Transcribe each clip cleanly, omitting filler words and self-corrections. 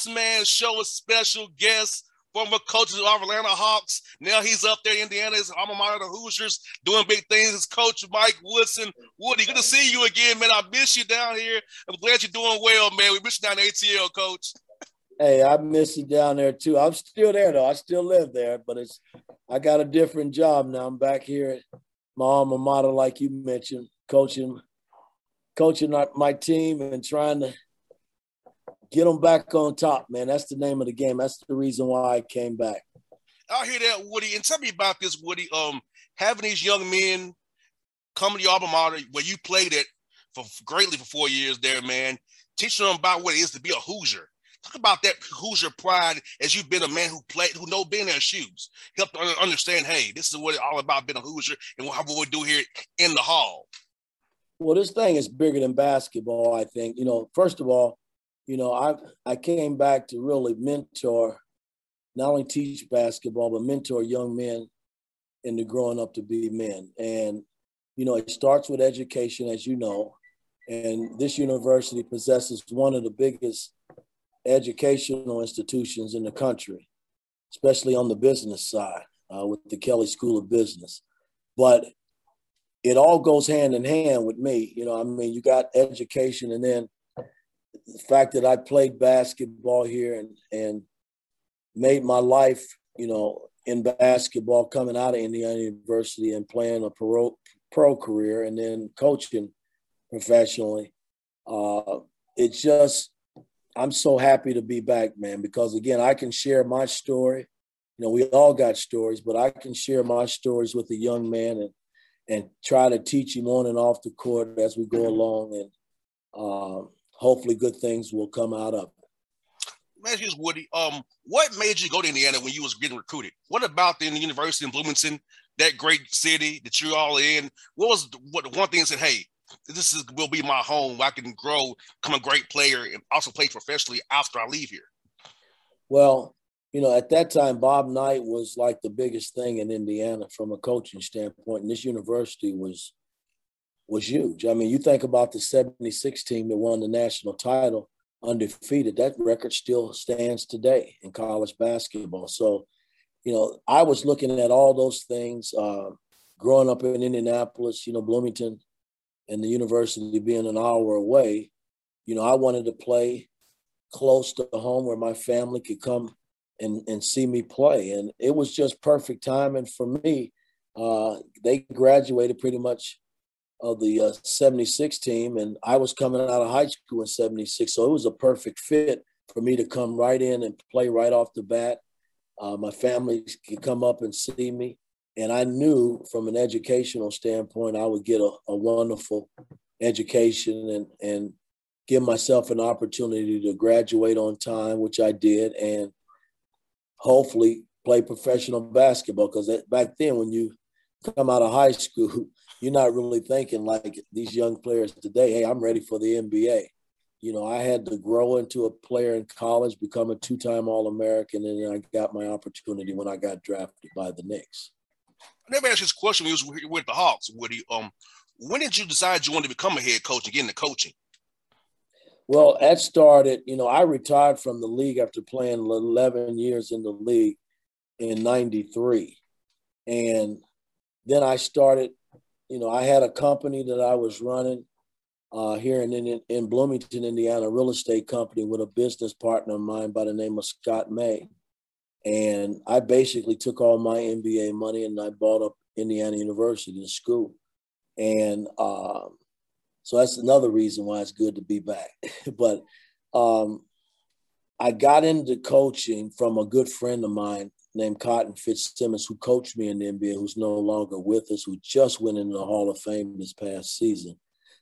Boss Man Show with special guest, former coach of the Atlanta Hawks. Now he's up there in Indiana, his alma mater, the Hoosiers, doing big things. His coach, Mike Woodson. Woody, good to see you again, man. I miss you down here. I'm glad you're doing well, man. We miss you down in ATL, Coach. Hey, I miss you down there, too. I'm still there, though. I still live there, but I got a different job now. I'm back here at my alma mater, like you mentioned, coaching my team and trying to get them back on top, man. That's the name of the game. That's the reason why I came back. I hear that, Woody. And tell me about this, Woody. Having these young men come to your alma mater where you played it greatly for 4 years there, man. Teaching them about what it is to be a Hoosier. Talk about that Hoosier pride as you've been a man who knows being in their shoes. Help them understand, hey, this is what it's all about being a Hoosier and what we do here in the hall. Well, this thing is bigger than basketball, I think. First of all, I came back to really mentor, not only teach basketball, but mentor young men into growing up to be men. And, it starts with education, as you know, and this university possesses one of the biggest educational institutions in the country, especially on the business side with the Kelley School of Business. But it all goes hand in hand with me. You got education, and then the fact that I played basketball here and made my life, in basketball coming out of Indiana University and playing a pro career and then coaching professionally. I'm so happy to be back, man, because, again, I can share my story. We all got stories, but I can share my stories with a young man and try to teach him on and off the court as we go along. And hopefully good things will come out of it. Man, here's Woody. What made you go to Indiana when you was getting recruited? What about the university in Bloomington, that great city that you're all in? What was the one thing that said, hey, will be my home where I can grow, become a great player, and also play professionally after I leave here? Well, at that time, Bob Knight was like the biggest thing in Indiana from a coaching standpoint, and this university was huge. You think about the 76 team that won the national title undefeated. That record still stands today in college basketball. So, I was looking at all those things growing up in Indianapolis, Bloomington, and the university being an hour away. I wanted to play close to home where my family could come and see me play. And it was just perfect timing for me. They graduated pretty much of the 76 team, and I was coming out of high school in 76. So it was a perfect fit for me to come right in and play right off the bat. My family could come up and see me. And I knew from an educational standpoint, I would get a wonderful education and give myself an opportunity to graduate on time, which I did, and hopefully play professional basketball. Because back then, when you come out of high school, you're not really thinking like these young players today, hey, I'm ready for the NBA. I had to grow into a player in college, become a two-time All-American, and then I got my opportunity when I got drafted by the Knicks. I never asked this question when you was with the Hawks, Woody. When did you decide you wanted to become a head coach and get into coaching? Well, that started, I retired from the league after playing 11 years in the league in 93. And then I started, I had a company that I was running here in Bloomington, Indiana, a real estate company with a business partner of mine by the name of Scott May. And I basically took all my MBA money and I bought up Indiana University, the school. And so that's another reason why it's good to be back. But I got into coaching from a good friend of mine named Cotton Fitzsimmons, who coached me in the NBA, who's no longer with us, who just went into the Hall of Fame this past season.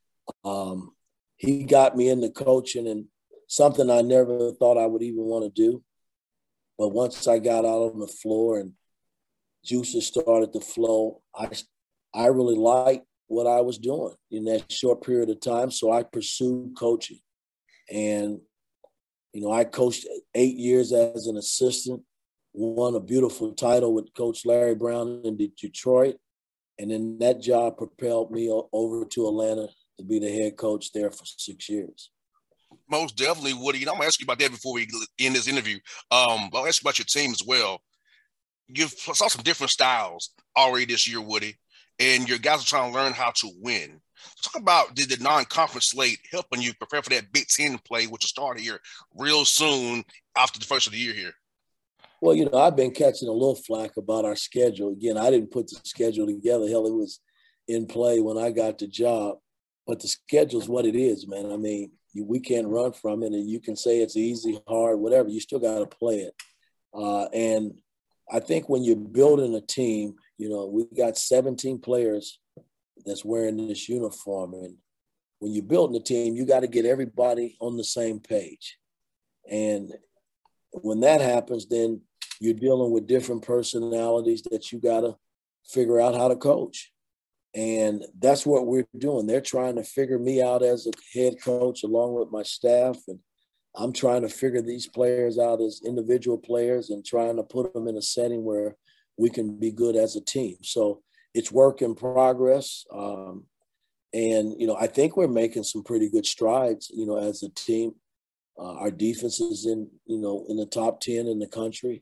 He got me into coaching, and something I never thought I would even want to do. But once I got out on the floor and juices started to flow, I really liked what I was doing in that short period of time. So I pursued coaching. And, I coached 8 years as an assistant, won a beautiful title with Coach Larry Brown in Detroit. And then that job propelled me over to Atlanta to be the head coach there for 6 years. Most definitely, Woody. And I'm gonna ask you about that before we end this interview. I'll ask you about your team as well. You've saw some different styles already this year, Woody, and your guys are trying to learn how to win. Talk about did the non-conference slate helping you prepare for that Big Ten play, which will start here real soon after the first of the year here? Well, I've been catching a little flack about our schedule. Again, I didn't put the schedule together. Hell, it was in play when I got the job. But the schedule's what it is, man. I mean, we can't run from it, and you can say it's easy, hard, whatever. You still got to play it. And I think when you're building a team, we got 17 players that's wearing this uniform. And when you're building a team, you got to get everybody on the same page. And when that happens, then you're dealing with different personalities that you got to figure out how to coach. And that's what we're doing. They're trying to figure me out as a head coach along with my staff. And I'm trying to figure these players out as individual players and trying to put them in a setting where we can be good as a team. So it's work in progress. And I think we're making some pretty good strides, as a team. Our defense is in the top 10 in the country.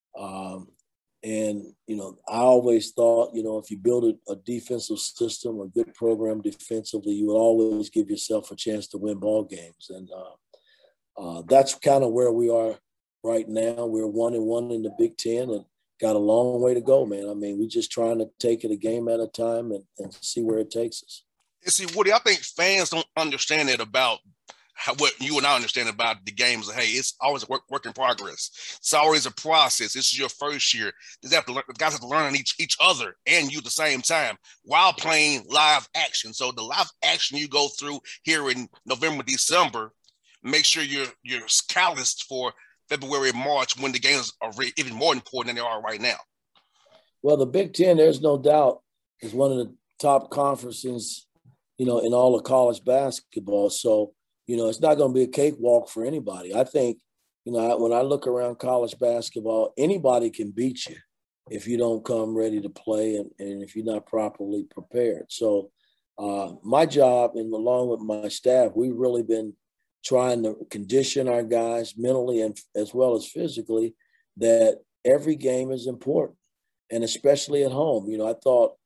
And I always thought, if you build a defensive system, a good program defensively, you would always give yourself a chance to win ball games. And that's kind of where we are right now. We're 1-1 in the Big Ten and got a long way to go, man. I mean, we're just trying to take it a game at a time and see where it takes us. You see, Woody, I think fans don't understand it about what you and I understand about the games. Hey, it's always a work in progress. It's always a process. This is your first year. The guys have to learn on each other and you at the same time while playing live action. So the live action you go through here in November, December, make sure you're calloused for February, March, when the games are even more important than they are right now. Well, the Big Ten, there's no doubt, is one of the top conferences, in all of college basketball. So, it's not going to be a cakewalk for anybody. I think, when I look around college basketball, anybody can beat you if you don't come ready to play and if you're not properly prepared. So my job, and along with my staff, we've really been trying to condition our guys mentally and as well as physically that every game is important, and especially at home. I thought,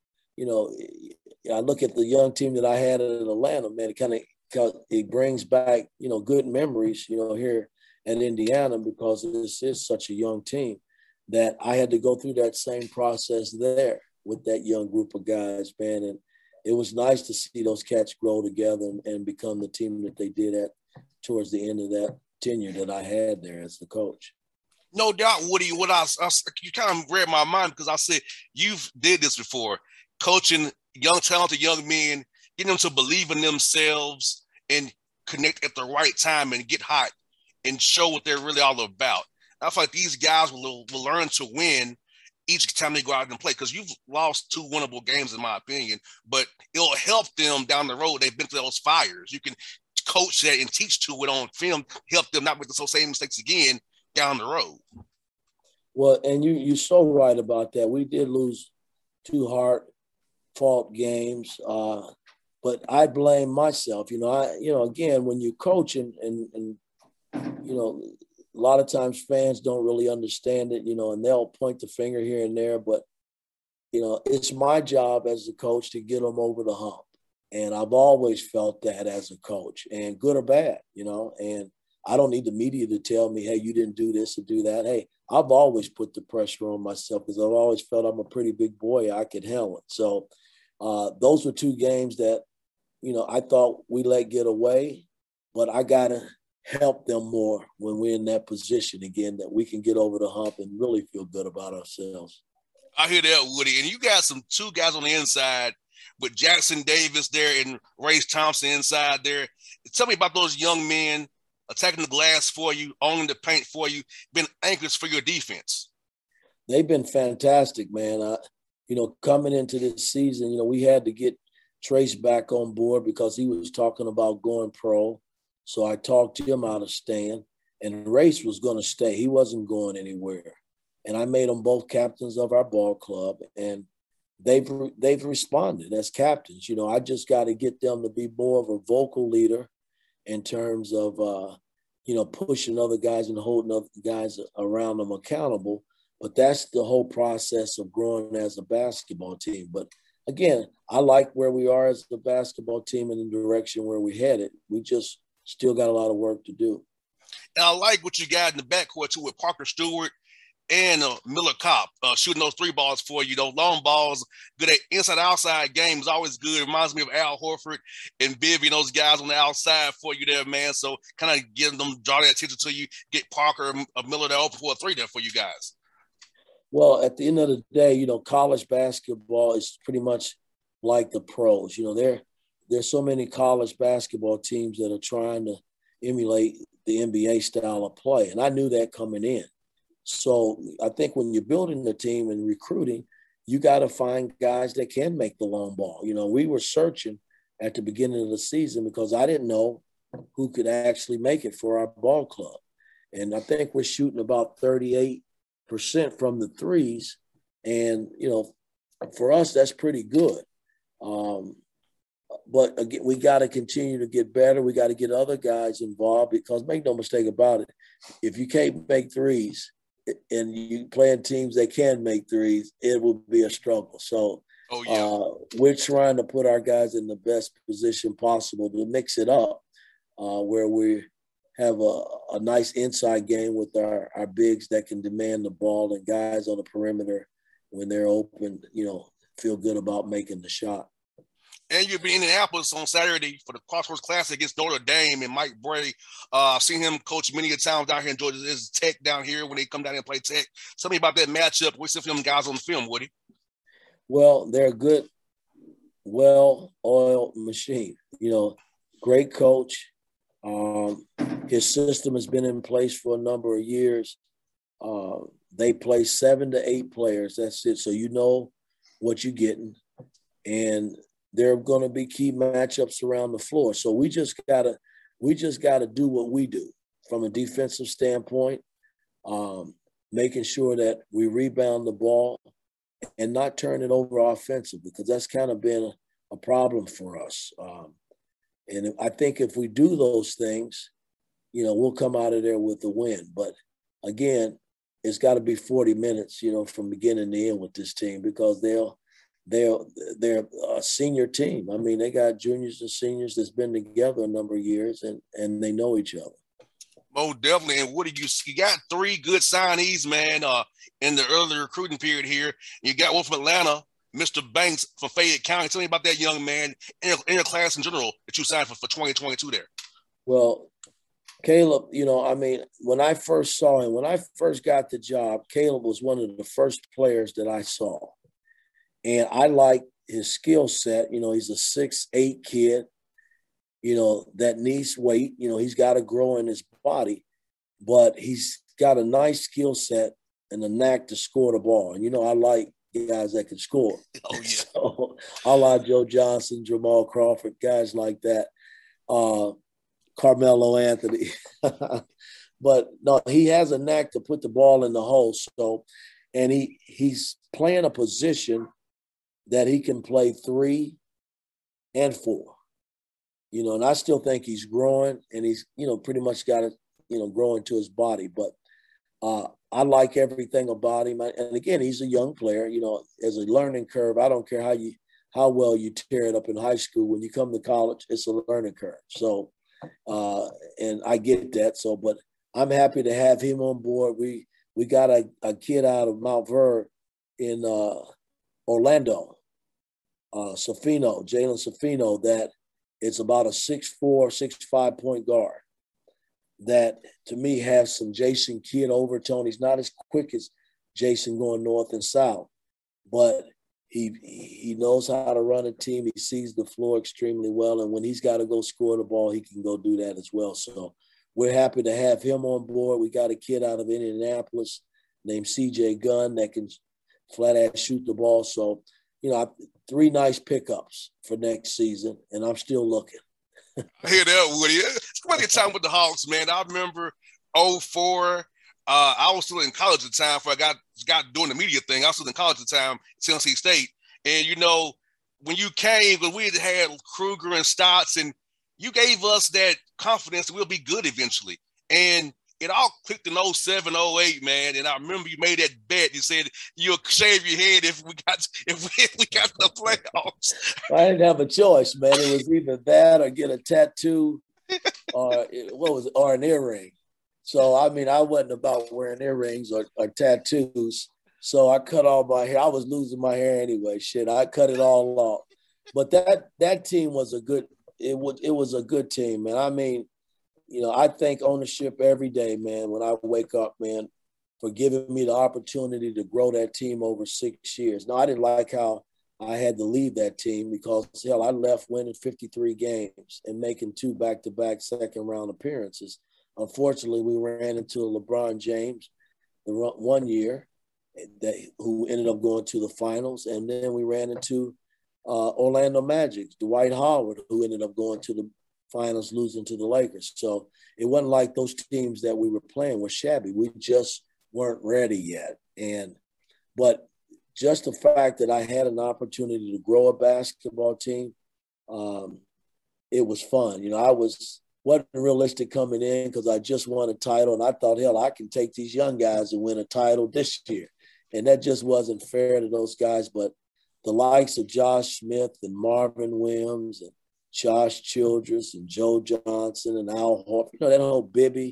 I look at the young team that I had in Atlanta, man, it brings back, good memories, here at Indiana, because this is such a young team that I had to go through that same process there with that young group of guys, man. And it was nice to see those cats grow together and become the team that they did towards the end of that tenure that I had there as the coach. No doubt, Woody. You kind of read my mind, because I said you've did this before, coaching young, talented young men, getting them to believe in themselves and connect at the right time and get hot and show what they're really all about. I feel like these guys will learn to win each time they go out and play, because you've lost 2 winnable games, in my opinion, but it'll help them down the road. They've been through those fires. You can coach that and teach to it on film, help them not make the same mistakes again down the road. Well, and you're so right about that. We did lose 2 hard-fought games, but I blame myself. Again, when you coach and a lot of times fans don't really understand it, and they'll point the finger here and there, but it's my job as a coach to get them over the hump. And I've always felt that as a coach, and good or bad, and I don't need the media to tell me, hey, you didn't do this or do that. Hey, I've always put the pressure on myself because I've always felt I'm a pretty big boy. I could handle it. So those were 2 games that, I thought we let get away, but I got to help them more when we're in that position again, that we can get over the hump and really feel good about ourselves. I hear that, Woody. And you got 2 guys on the inside with Jackson Davis there and Race Thompson inside there. Tell me about those young men attacking the glass for you, owning the paint for you, been anchors for your defense. They've been fantastic, man. Coming into this season, we had to get Trace back on board because he was talking about going pro. So I talked him out of staying, and Race was going to stay. He wasn't going anywhere. And I made them both captains of our ball club, and they've responded as captains. I just got to get them to be more of a vocal leader in terms of, pushing other guys and holding other guys around them accountable. But that's the whole process of growing as a basketball team. But again, I like where we are as a basketball team and the direction where we headed. We just still got a lot of work to do. And I like what you got in the backcourt too with Parker Stewart and Miller Kopp shooting those three balls for you. Those long balls, good at inside-outside game is always good. It reminds me of Al Horford and Vivian, those guys on the outside for you there, man. So kind of getting them, draw their attention to you, get Parker or Miller there open for a three there for you guys. Well, at the end of the day, college basketball is pretty much like the pros. There's so many college basketball teams that are trying to emulate the NBA style of play. And I knew that coming in. So I think when you're building the team and recruiting, you got to find guys that can make the long ball. We were searching at the beginning of the season because I didn't know who could actually make it for our ball club. And I think we're shooting about 38% from the threes. And, for us, that's pretty good. But again, we got to continue to get better. We got to get other guys involved because make no mistake about it, if you can't make threes and you playing teams that can make threes, it will be a struggle. So we're trying to put our guys in the best position possible to mix it up where we have a nice inside game with our bigs that can demand the ball and guys on the perimeter when they're open, feel good about making the shot. And you'll be in Indianapolis on Saturday for the Crossroads Classic against Notre Dame and Mike Brey. I've seen him coach many a times down here in Georgia. There's Tech down here when they come down here and play Tech. Tell me about that matchup. We see them guys on the film, Woody. Well, they're a good, well-oiled machine. Great coach. His system has been in place for a number of years. They play 7 to 8 players. That's it. So you know what you're getting. And there are going to be key matchups around the floor. So we just gotta do what we do from a defensive standpoint, making sure that we rebound the ball and not turn it over offensively, because that's kind of been a problem for us. And I think if we do those things, we'll come out of there with a win. But again, it's got to be 40 minutes, from beginning to end with this team, because they're a senior team. I mean, they got juniors and seniors that's been together a number of years, and they know each other. Oh, definitely. And Woody, you got 3 good signees, man, in the early recruiting period here. You got one from Atlanta, Mr. Banks from Fayette County. Tell me about that young man in your class in general that you signed for 2022 there. Well, Caleb, when I first saw him, when I first got the job, Caleb was one of the first players that I saw. And I like his skill set. He's a 6'8" kid, that needs weight. He's got to grow in his body, but he's got a nice skill set and a knack to score the ball. And, I like guys that can score. Oh, yeah. So I like Joe Johnson, Jamal Crawford, guys like that, Carmelo Anthony. But, no, he has a knack to put the ball in the hole. So, and he's playing a position that he can play 3 and 4, and I still think he's growing, and he's, pretty much got to, grow into his body. But I like everything about him. And again, he's a young player, as a learning curve. I don't care how well you tear it up in high school. When you come to college, it's a learning curve. So, and I get that. So, but I'm happy to have him on board. We got a kid out of Mount Ver in Orlando, Jalen Safino, that it's about a 6'4", 6'5" point guard that to me has some Jason Kidd overtone. He's not as quick as Jason going north and south, but he knows how to run a team. He sees the floor extremely well, and when he's got to go score the ball, he can go do that as well. So we're happy to have him on board. We got a kid out of Indianapolis named CJ Gunn that can flat ass shoot the ball. So, 3 nice pickups for next season, and I'm still looking. I hear that, Woody. It's about the time with the Hawks, man. I remember 2004. I was still in college at the time before I got doing the media thing. I was still in college at the time, Tennessee State. And, when you came, because we had Kruger and Stotts, and you gave us that confidence that we'll be good eventually. And it all clicked in 07, 08, man. And I remember you made that bet. You said you'll shave your head if we got the playoffs. I didn't have a choice, man. It was either that or get a tattoo or an earring. So, I mean, I wasn't about wearing earrings or tattoos. So I cut all my hair. I was losing my hair anyway. Shit, I cut it all off. But that team was a good – it was a good team, man. I mean, you know, I thank ownership every day, man, when I wake up, man, for giving me the opportunity to grow that team over 6 years. Now, I didn't like how I had to leave that team because, hell, I left winning 53 games and making 2 back-to-back second-round appearances. Unfortunately, we ran into LeBron James the one year, who ended up going to the finals, and then we ran into Orlando Magic, Dwight Howard, who ended up going to the finals, losing to the Lakers. So it wasn't like those teams that we were playing were shabby. We just weren't ready yet. But just the fact that I had an opportunity to grow a basketball team, it was fun. You know, I wasn't realistic coming in because I just won a title, and I thought, hell, I can take these young guys and win a title this year. And that just wasn't fair to those guys. But the likes of Josh Smith and Marvin Williams and Josh Childress and Joe Johnson and Al Horford, you know, that whole Bibby.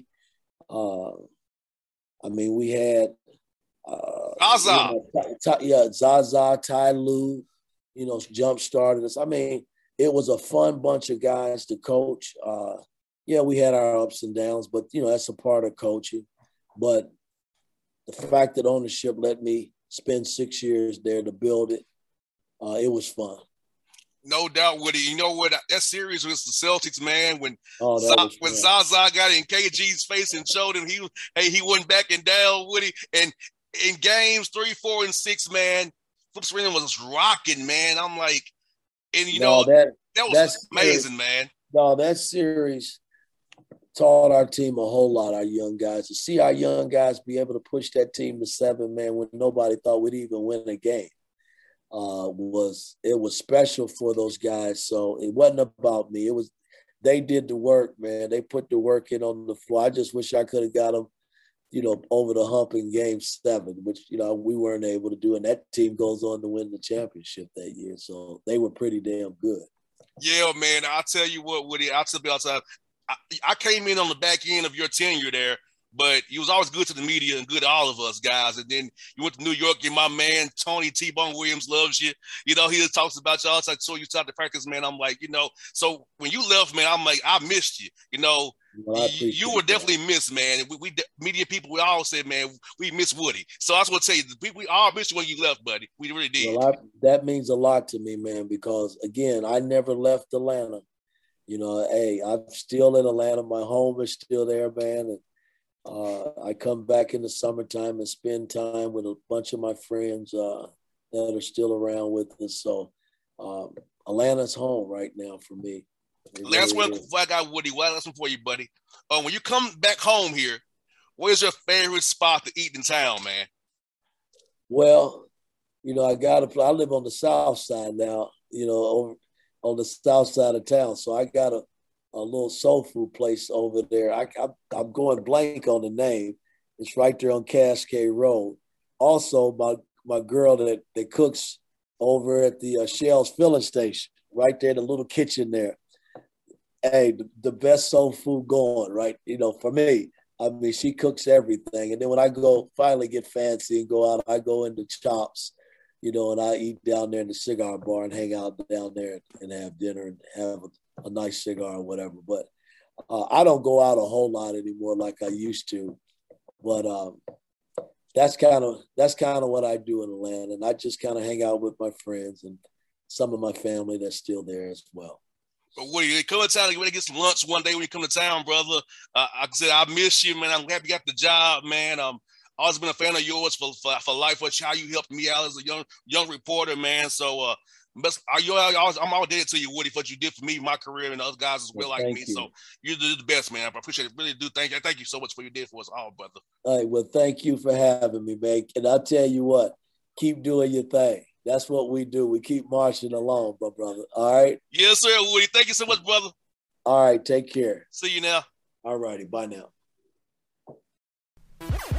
I mean, we had Zaza. Zaza, Ty Lue, you know, jump started us. I mean, it was a fun bunch of guys to coach. Yeah, we had our ups and downs, but, you know, that's a part of coaching. But the fact that ownership let me spend 6 years there to build it, it was fun. No doubt, Woody. You know what? That series was the Celtics, man. When Zaza got in KG's face and showed him he wasn't backing down, Woody. And in games 3, 4, and 6, man, Flip Sabrina was rocking, man. I'm like, and that was amazing, man. No, that series taught our team a whole lot, our young guys. To see our young guys be able to push that team to 7, man, when nobody thought we'd even win a game. It was special for those guys. So it wasn't about me. They did the work, man. They put the work in on the floor. I just wish I could have got them, you know, over the hump in game 7, which, you know, we weren't able to do. And that team goes on to win the championship that year. So they were pretty damn good. Yeah, man. I'll tell you what, Woody, I'll tell you outside. I came in on the back end of your tenure there, but you was always good to the media and good to all of us guys. And then you went to New York, and my man, Tony T-Bone Williams, loves you. You know, he talks about y'all. It's like, so you talk to practice, man. I'm like, you know, so when you left, man, I'm like, I missed you. You know, you were definitely missed, man. We media people, we all said, man, we miss Woody. So I was going to tell you, we all missed you when you left, buddy. We really did. Well, that means a lot to me, man, because, again, I never left Atlanta. You know, hey, I'm still in Atlanta. My home is still there, man. And I come back in the summertime and spend time with a bunch of my friends that are still around with us. So Atlanta's home right now for me. Last one before I got Woody. Last one for you, buddy. When you come back home here, where's your favorite spot to eat in town, man? Well, you know, I live on the south side now, you know, over on the south side of town. So I got a little soul food place over there. I'm going blank on the name. It's right there on Cascade Road. Also, my girl that cooks over at the Shell's filling station, right there, the little kitchen there. Hey, the best soul food going, right? You know, for me, I mean, she cooks everything. And then when I finally get fancy and go out, I go into Chops, you know, and I eat down there in the cigar bar and hang out down there and have dinner and have a nice cigar or whatever. But I don't go out a whole lot anymore like I used to. But that's kind of what I do in Atlanta. And I just kind of hang out with my friends and some of my family that's still there as well. But Woody, you come to town, you want to get some lunch one day when you come to town, brother. Like I said, I miss you, man. I'm happy you got the job, man. Always been a fan of yours for life. How you helped me out as a young reporter, man. So I'm all dedicated to you, Woody, for what you did for me, my career, and other guys as well like me. So you did the best, man. I appreciate it. Really do. Thank you so much for what you did for us all, brother. All right, well, thank you for having me, man. And I'll tell you what, keep doing your thing. That's what we do. We keep marching along, my brother. All right? Yes, sir, Woody. Thank you so much, brother. All right. Take care. See you now. All righty. Bye now.